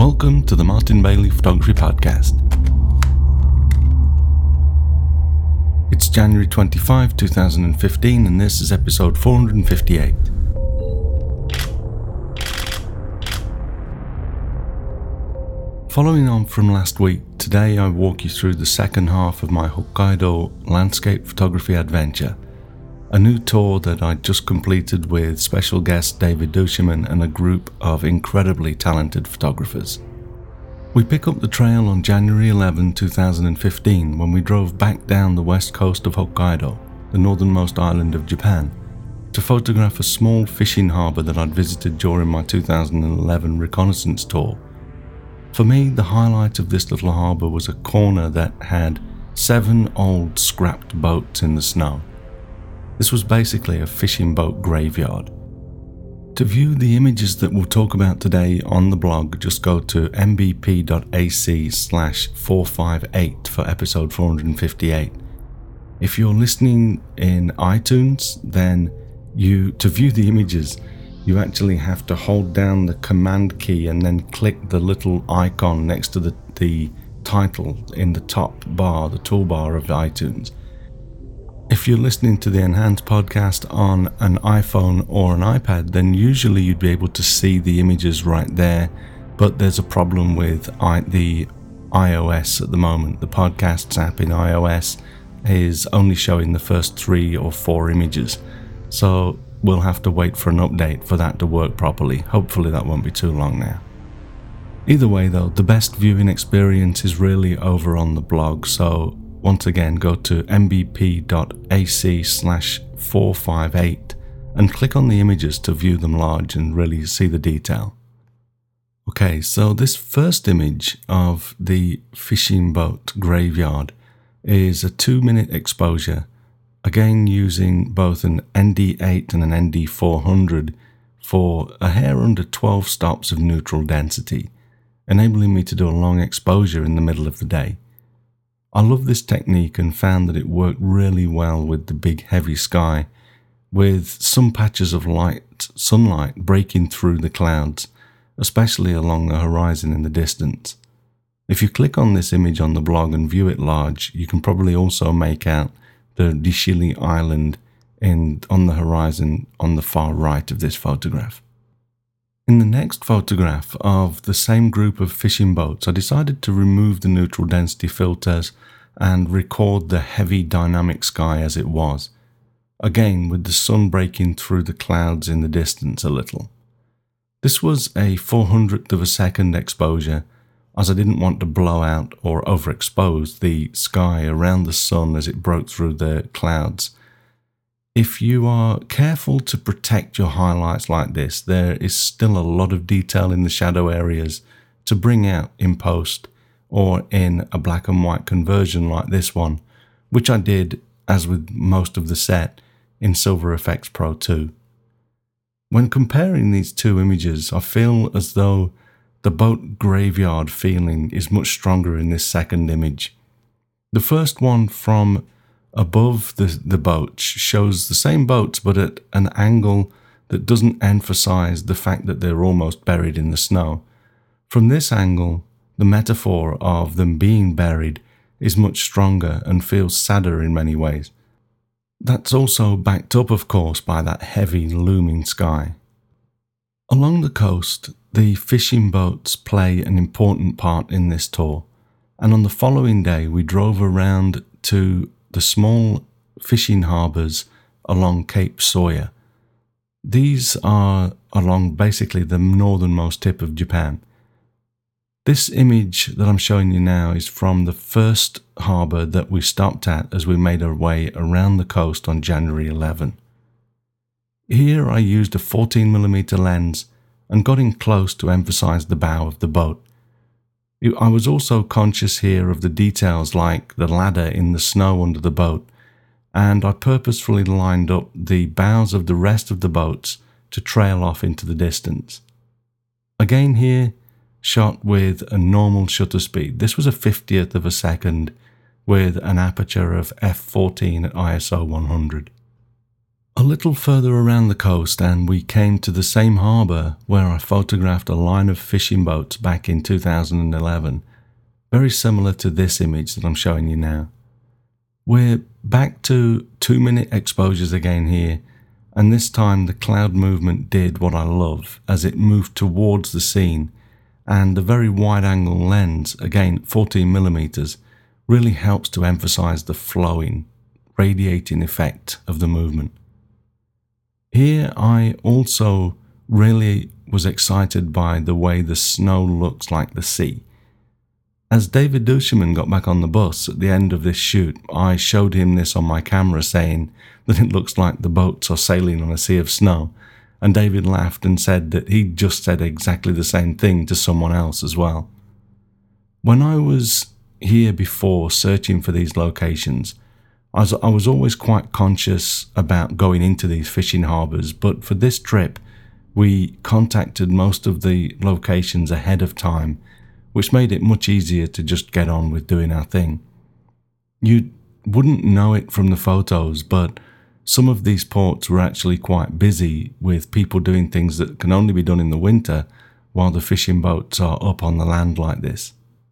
Welcome to the Martin Bailey Photography Podcast. It's January 25, 2015, and this is episode 458. Following on from last week, today I walk you through the second half of my Hokkaido landscape photography adventure, a new tour that I just completed with special guest David Duchemin and a group of incredibly talented photographers. We pick up the trail on January 11, 2015 when we drove back down the west coast of Hokkaido, the northernmost island of Japan, to photograph a small fishing harbour that I'd visited during my 2011 reconnaissance tour. For me, the highlight of this little harbour was a corner that had 7 old scrapped boats in the snow. This was basically a fishing boat graveyard. To view the images that we'll talk about today on the blog, just go to mbp.ac/458 for episode 458. If you're listening in iTunes, then to view the images, you actually have to hold down the command key and then click the little icon next to the title in the top bar, the toolbar of iTunes. If you're listening to the Enhanced podcast on an iPhone or an iPad, then usually you'd be able to see the images right there, but there's a problem with the iOS at the moment. The Podcasts app in iOS is only showing the first 3 or 4 images, so we'll have to wait for an update for that to work properly. Hopefully that won't be too long now. Either way though, the best viewing experience is really over on the blog, so once again, go to mbp.ac/458 and click on the images to view them large and really see the detail. Okay, so this first image of the fishing boat graveyard is a 2-minute exposure, again using both an ND8 and an ND400 for a hair under 12 stops of neutral density, enabling me to do a long exposure in the middle of the day. I love this technique and found that it worked really well with the big heavy sky, with some patches of sunlight breaking through the clouds, especially along the horizon in the distance. If you click on this image on the blog and view it large, you can probably also make out the Dishili Island on the horizon on the far right of this photograph. In the next photograph of the same group of fishing boats, I decided to remove the neutral density filters and record the heavy dynamic sky as it was, again with the sun breaking through the clouds in the distance a little. This was a 400th of a second exposure, as I didn't want to blow out or overexpose the sky around the sun as it broke through the clouds. If you are careful to protect your highlights like this, there is still a lot of detail in the shadow areas to bring out in post or in a black and white conversion like this one, which I did, as with most of the set, in Silver Efex Pro 2. When comparing these two images, I feel as though the boat graveyard feeling is much stronger in this second image. The first one from above the boat shows the same boats but at an angle that doesn't emphasize the fact that they're almost buried in the snow. From this angle, the metaphor of them being buried is much stronger and feels sadder in many ways. That's also backed up, of course, by that heavy looming sky. Along the coast, the fishing boats play an important part in this tour, and on the following day we drove around to the small fishing harbours along Cape Sawyer. These are along basically the northernmost tip of Japan. This image that I'm showing you now is from the first harbour that we stopped at as we made our way around the coast on January 11. Here I used a 14mm lens and got in close to emphasise the bow of the boat. I was also conscious here of the details like the ladder in the snow under the boat, and I purposefully lined up the bows of the rest of the boats to trail off into the distance. Again here, shot with a normal shutter speed. This was a 50th of a second with an aperture of f/14 at ISO 100. A little further around the coast and we came to the same harbour where I photographed a line of fishing boats back in 2011, very similar to this image that I'm showing you now. We're back to 2-minute exposures again here, and this time the cloud movement did what I love as it moved towards the scene, and the very wide angle lens, again 14mm, really helps to emphasize the flowing, radiating effect of the movement. Here I also really was excited by the way the snow looks like the sea. As David Duchemin got back on the bus at the end of this shoot, I showed him this on my camera saying that it looks like the boats are sailing on a sea of snow, and David laughed and said that he'd just said exactly the same thing to someone else as well. When I was here before searching for these locations, I was always quite conscious about going into these fishing harbours, but for this trip we contacted most of the locations ahead of time, which made it much easier to just get on with doing our thing. You wouldn't know it from the photos, but some of these ports were actually quite busy with people doing things that can only be done in the winter while the fishing boats are up on the land like this.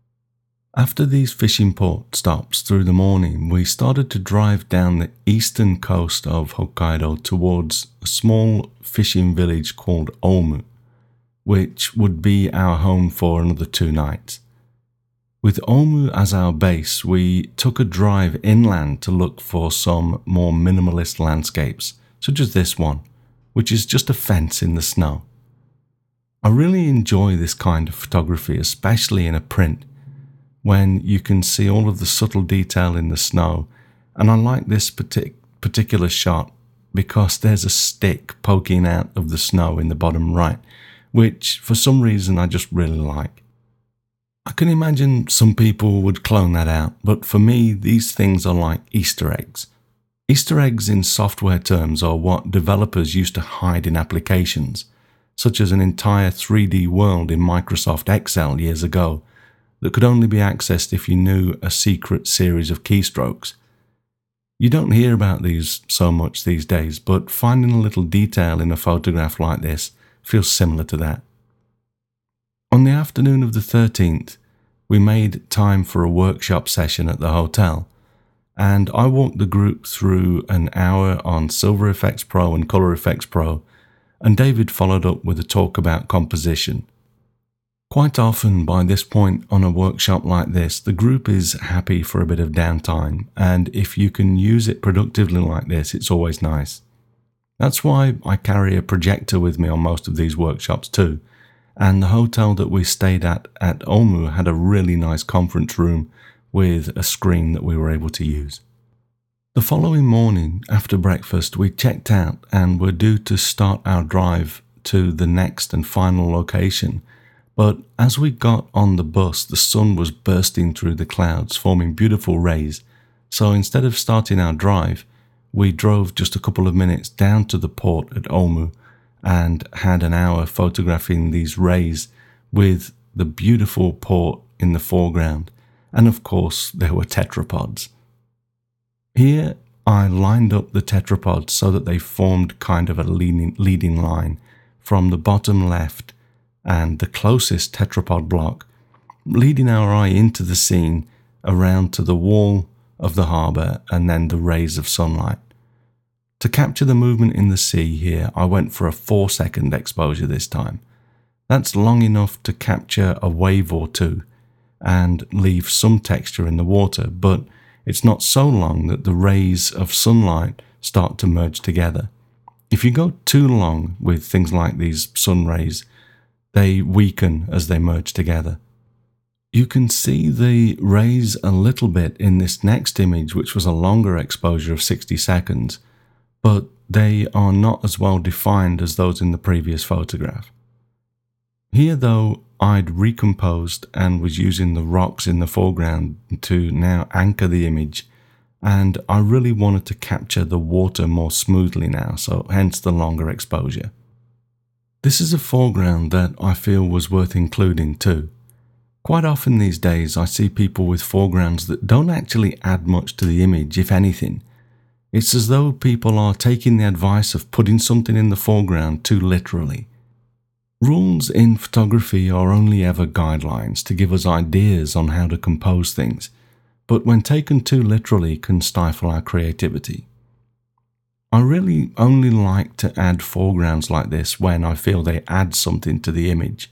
After these fishing port stops through the morning, we started to drive down the eastern coast of Hokkaido towards a small fishing village called Omu, which would be our home for another 2 nights. With Omu as our base, we took a drive inland to look for some more minimalist landscapes, such as this one, which is just a fence in the snow. I really enjoy this kind of photography, especially in a print, when you can see all of the subtle detail in the snow, and I like this particular shot because there's a stick poking out of the snow in the bottom right, which for some reason I just really like. I can imagine some people would clone that out, but for me these things are like Easter eggs. Easter eggs in software terms are what developers used to hide in applications, such as an entire 3D world in Microsoft Excel years ago, that could only be accessed if you knew a secret series of keystrokes. You don't hear about these so much these days, but finding a little detail in a photograph like this feels similar to that. On the afternoon of the 13th, we made time for a workshop session at the hotel, and I walked the group through an hour on Silver Efex Pro and Color Efex Pro, and David followed up with a talk about composition. Quite often by this point on a workshop like this, the group is happy for a bit of downtime, and if you can use it productively like this, it's always nice. That's why I carry a projector with me on most of these workshops too, and the hotel that we stayed at Omu had a really nice conference room with a screen that we were able to use. The following morning, after breakfast, we checked out and were due to start our drive to the next and final location. But as we got on the bus, the sun was bursting through the clouds, forming beautiful rays. So instead of starting our drive, we drove just a couple of minutes down to the port at Omu and had an hour photographing these rays with the beautiful port in the foreground. And of course, there were tetrapods. Here, I lined up the tetrapods so that they formed kind of a leading line from the bottom left and the closest tetrapod block, leading our eye into the scene around to the wall of the harbour and then the rays of sunlight. To capture the movement in the sea here, I went for a 4-second exposure this time. That's long enough to capture a wave or two and leave some texture in the water, but it's not so long that the rays of sunlight start to merge together. If you go too long with things like these sun rays, they weaken as they merge together. You can see the rays a little bit in this next image, which was a longer exposure of 60 seconds, but they are not as well defined as those in the previous photograph. Here though, I'd recomposed and was using the rocks in the foreground to now anchor the image, and I really wanted to capture the water more smoothly now, so hence the longer exposure. This is a foreground that I feel was worth including too. Quite often these days I see people with foregrounds that don't actually add much to the image, if anything. It's as though people are taking the advice of putting something in the foreground too literally. Rules in photography are only ever guidelines to give us ideas on how to compose things, but when taken too literally can stifle our creativity. I really only like to add foregrounds like this when I feel they add something to the image.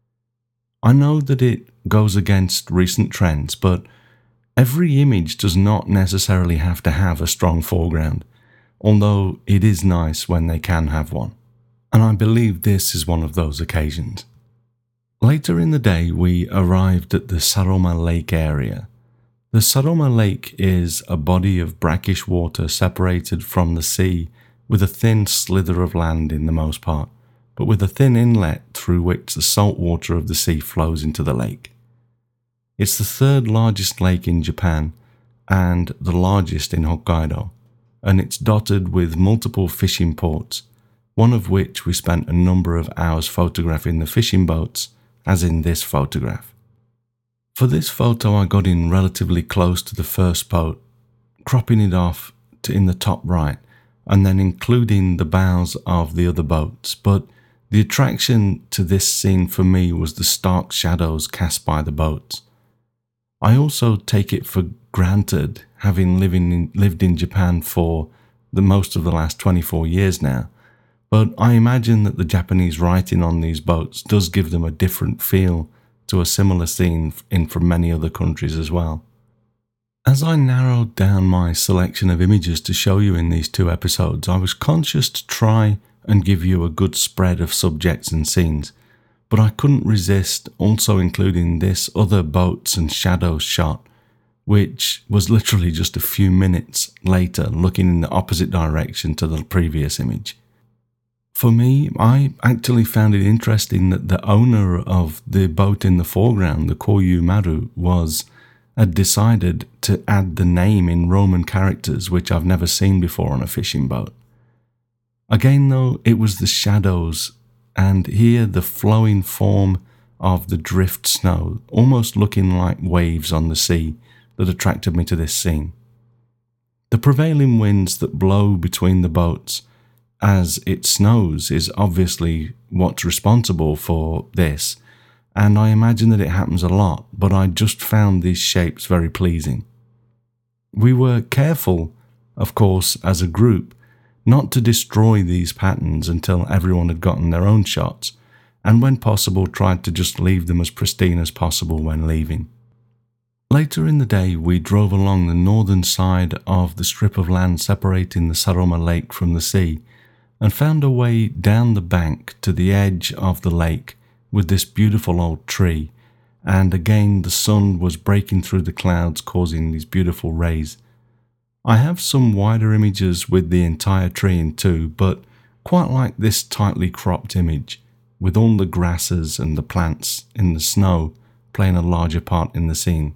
I know that it goes against recent trends, but every image does not necessarily have to have a strong foreground, although it is nice when they can have one. And I believe this is one of those occasions. Later in the day, we arrived at the Saroma Lake area. The Saroma Lake is a body of brackish water separated from the sea with a thin slither of land in the most part, but with a thin inlet through which the salt water of the sea flows into the lake. It's the third largest lake in Japan and the largest in Hokkaido, and it's dotted with multiple fishing ports, one of which we spent a number of hours photographing the fishing boats, as in this photograph. For this photo I got in relatively close to the first boat, cropping it off in the top right, and then including the bows of the other boats, but the attraction to this scene for me was the stark shadows cast by the boats. I also take it for granted, having lived in Japan for the most of the last 24 years now, but I imagine that the Japanese writing on these boats does give them a different feel to a similar scene from many other countries as well. As I narrowed down my selection of images to show you in these 2 episodes, I was conscious to try and give you a good spread of subjects and scenes, but I couldn't resist also including this other boats and shadows shot, which was literally just a few minutes later looking in the opposite direction to the previous image. For me, I actually found it interesting that the owner of the boat in the foreground, the Koyu Maru, had decided to add the name in Roman characters, which I've never seen before on a fishing boat. Again though, it was the shadows, and here the flowing form of the drift snow, almost looking like waves on the sea, that attracted me to this scene. The prevailing winds that blow between the boats as it snows is obviously what's responsible for this, and I imagine that it happens a lot, but I just found these shapes very pleasing. We were careful, of course, as a group, not to destroy these patterns until everyone had gotten their own shots, and when possible tried to just leave them as pristine as possible when leaving. Later in the day, we drove along the northern side of the strip of land separating the Saroma Lake from the sea, and found a way down the bank to the edge of the lake with this beautiful old tree, and again the sun was breaking through the clouds causing these beautiful rays. I have some wider images with the entire tree in too, but quite like this tightly cropped image, with all the grasses and the plants in the snow playing a larger part in the scene.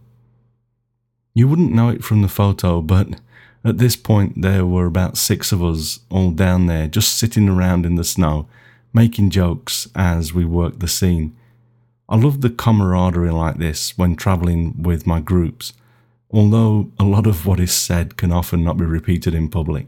You wouldn't know it from the photo, but at this point there were about 6 of us all down there just sitting around in the snow, making jokes as we worked the scene. I love the camaraderie like this when travelling with my groups, although a lot of what is said can often not be repeated in public.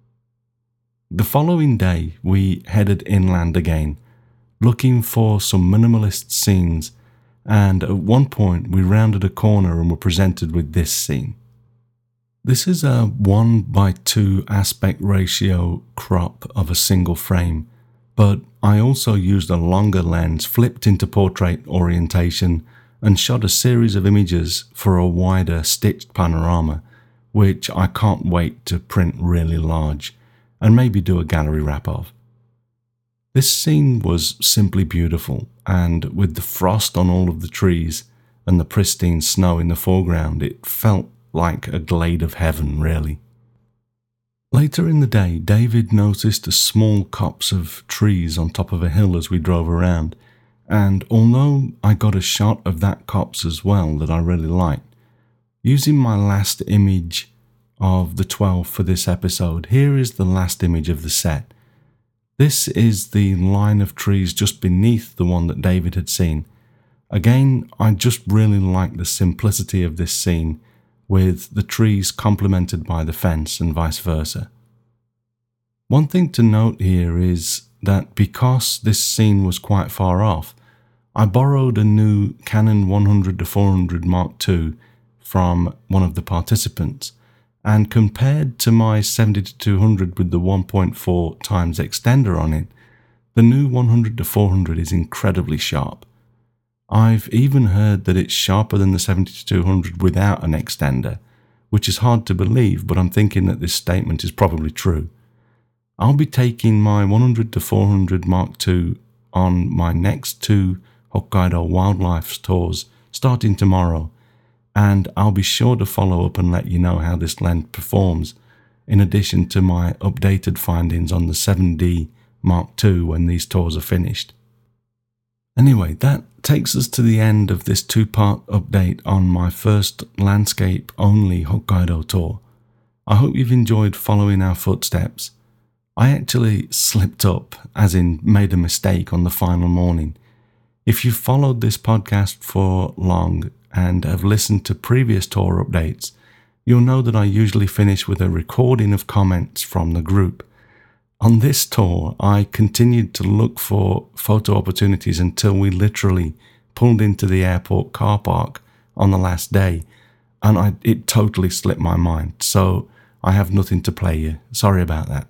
The following day we headed inland again, looking for some minimalist scenes, and at one point we rounded a corner and were presented with this scene. This is a 1:2 aspect ratio crop of a single frame, but I also used a longer lens flipped into portrait orientation and shot a series of images for a wider stitched panorama, which I can't wait to print really large and maybe do a gallery wrap of. This scene was simply beautiful, and with the frost on all of the trees and the pristine snow in the foreground, it felt like a glade of heaven, really. Later in the day, David noticed a small copse of trees on top of a hill as we drove around, and although I got a shot of that copse as well that I really liked, using my last image of the 12 for this episode, here is the last image of the set. This is the line of trees just beneath the one that David had seen. Again, I just really like the simplicity of this scene, with the trees complemented by the fence and vice versa. One thing to note here is that because this scene was quite far off, I borrowed a new Canon 100-400 Mark II from one of the participants, and compared to my 70-200 with the 1.4 times extender on it, the new 100-400 is incredibly sharp. I've even heard that it's sharper than the 70-200 without an extender, which is hard to believe, but I'm thinking that this statement is probably true. I'll be taking my 100-400 Mark II on my next 2 Hokkaido wildlife tours starting tomorrow, and I'll be sure to follow up and let you know how this lens performs, in addition to my updated findings on the 7D Mark II when these tours are finished. Anyway, that takes us to the end of this 2-part update on my first landscape-only Hokkaido tour. I hope you've enjoyed following our footsteps. I actually slipped up, as in made a mistake on the final morning. If you've followed this podcast for long and have listened to previous tour updates, you'll know that I usually finish with a recording of comments from the group. On this tour, I continued to look for photo opportunities until we literally pulled into the airport car park on the last day, and it totally slipped my mind, so I have nothing to play you. Sorry about that.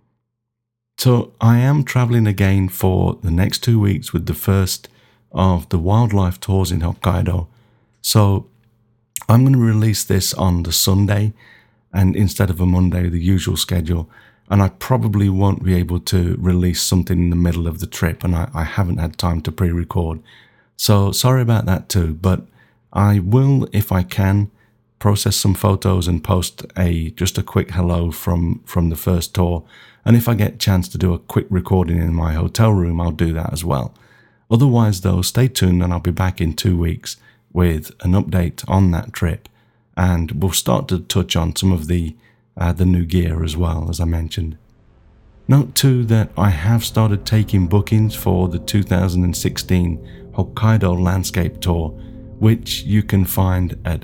So I am travelling again for the next 2 weeks with the first of the wildlife tours in Hokkaido. So I'm going to release this on the Sunday and instead of a Monday, the usual schedule. And I probably won't be able to release something in the middle of the trip, and I haven't had time to pre-record. So sorry about that too, but I will, if I can, process some photos and post just a quick hello from the first tour. And if I get a chance to do a quick recording in my hotel room, I'll do that as well. Otherwise though, stay tuned and I'll be back in 2 weeks with an update on that trip. And we'll start to touch on some of the new gear as well, as I mentioned. Note too that I have started taking bookings for the 2016 Hokkaido Landscape Tour, which you can find at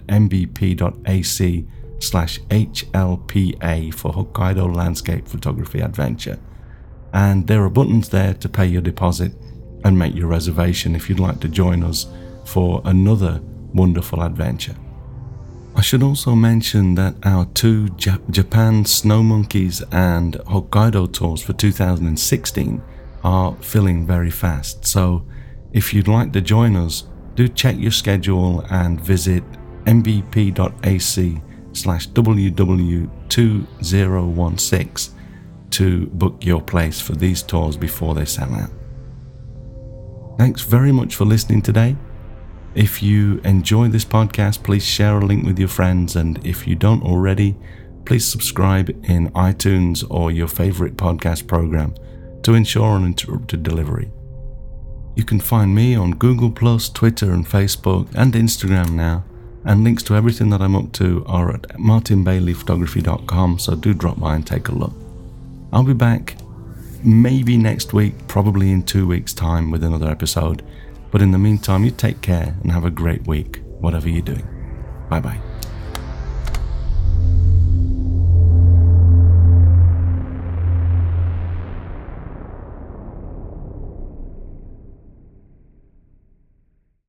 mbp.ac/HLPA for Hokkaido Landscape Photography Adventure. And there are buttons there to pay your deposit and make your reservation if you'd like to join us for another wonderful adventure. I should also mention that our 2 Japan Snow Monkeys and Hokkaido tours for 2016 are filling very fast, so if you'd like to join us, do check your schedule and visit mbp.ac/WW2016 to book your place for these tours before they sell out. Thanks very much for listening today. If you enjoy this podcast, please share a link with your friends, and if you don't already, please subscribe in iTunes or your favorite podcast program to ensure uninterrupted delivery. You can find me on Google+, Twitter and Facebook and Instagram now, and links to everything that I'm up to are at martinbaileyphotography.com, so do drop by and take a look. I'll be back maybe next week, probably in 2 weeks' time with another episode. But in the meantime, you take care and have a great week, whatever you're doing. Bye-bye.